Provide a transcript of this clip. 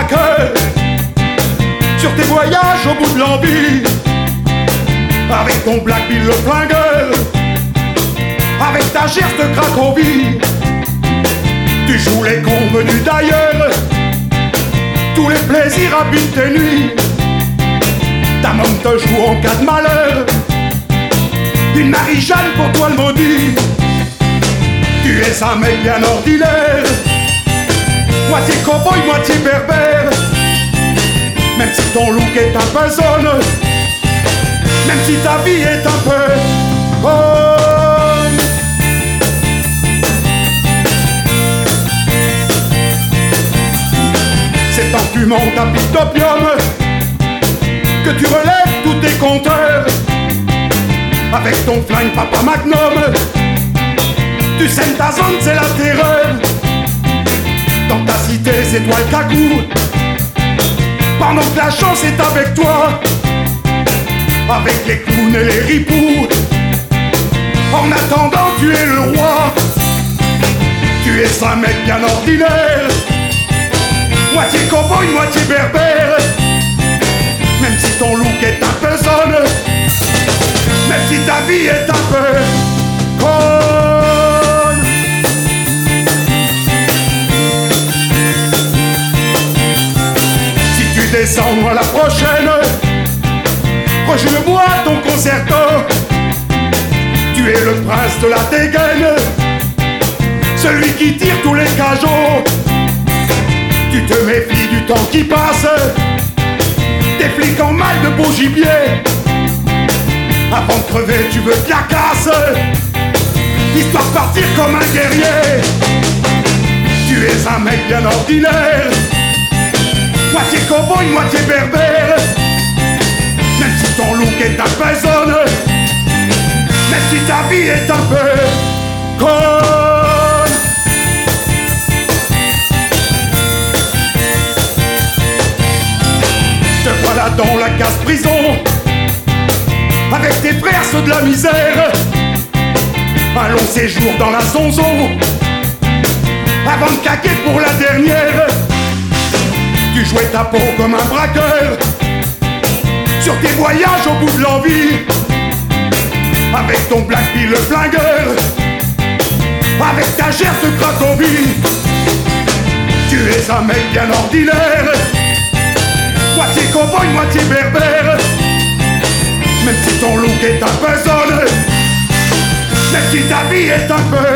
braqueur sur tes voyages au bout de l'envie. Avec ton Black Bill le flingueur, avec ta gerce de Cracovie. Tu joues les cons venus d'ailleurs, tous les plaisirs habitent tes nuits. Ta môme te joue en cas de malheur, une Marie-Jeanne pour toi le maudit. Tu es un mec bien ordinaire, moitié cow-boy, moitié berbère. Même si ton look est un peu zone, même si ta vie est un peu bonne. C'est en fumant ta pipe d'opium que tu relèves tous tes compteurs. Avec ton flingue Papa Magnum, tu sèmes ta zone, c'est la terreur. Dans ta cité, c'est toi le cagou, pendant que la chance est avec toi. Avec les clowns et les ripoux, en attendant tu es le roi. Tu es un mec bien ordinaire, moitié cow-boy, moitié berbère. Même si ton look est un peu zone, même si ta vie est un peu conne. Si tu descends à la prochaine, rejoue-moi ton concerto. Tu es le prince de la dégaine, celui qui tire tous les cajots. Tu te méfies du temps qui passe, des flics en mal de beau gibier. Avant de crever tu veux te la casse, histoire de partir comme un guerrier. Tu es un mec bien ordinaire, moitié cow-boy, moitié berbère. Même si ton look est un peu zone, même si ta vie est un peu conne. Te voilà dans la casse-prison, avec tes frères ceux de la misère. Un long séjour dans la zonzon, avant de caquer pour la dernière. Tu jouais ta peau comme un braqueur sur tes voyages au bout de l'envie. Avec ton Black Bill le flingueur, avec ta gerce de Cracovie. Tu es un mec bien ordinaire, moitié cow-boy, moitié berbère. Même si ton look est un peu zone, même si ta vie est un peu